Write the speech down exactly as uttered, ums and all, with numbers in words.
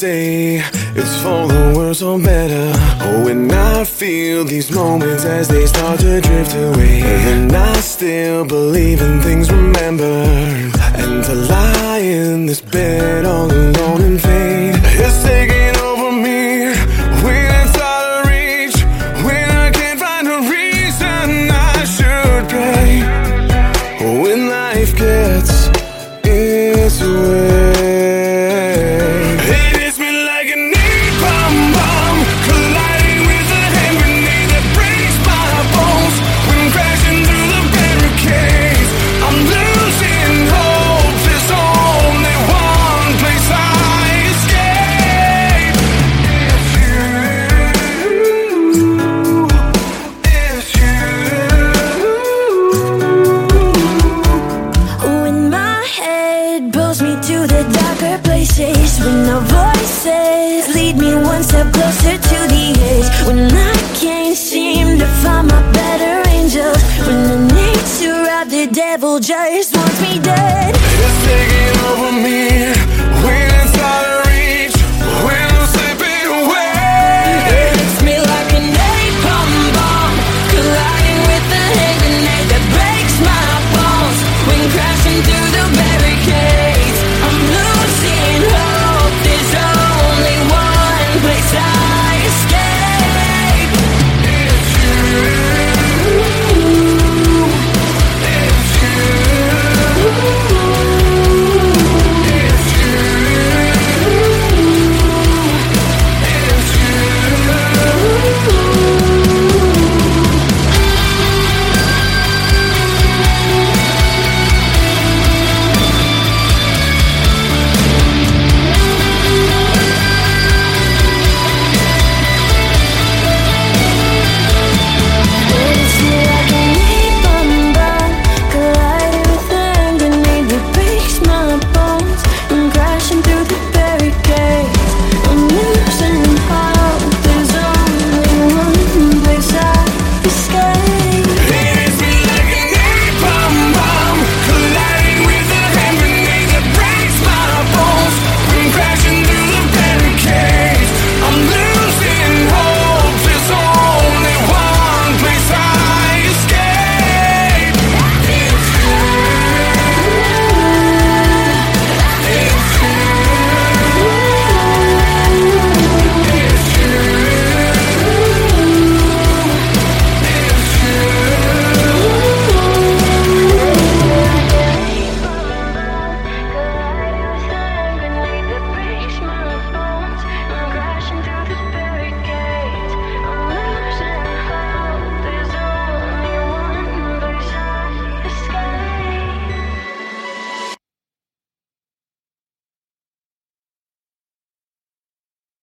say it's for the worse or better. Oh, when I feel these moments as they start to drift away, and I still believe in things remembered. And to lie in this bed all alone in vain is taking over me. When it's out of reach, when I can't find a reason I should pray, when life gets its way. When the voices lead me one step closer to the edge, when I can't seem to find my better angels, when the nature of the devil just wants me dead. It's taking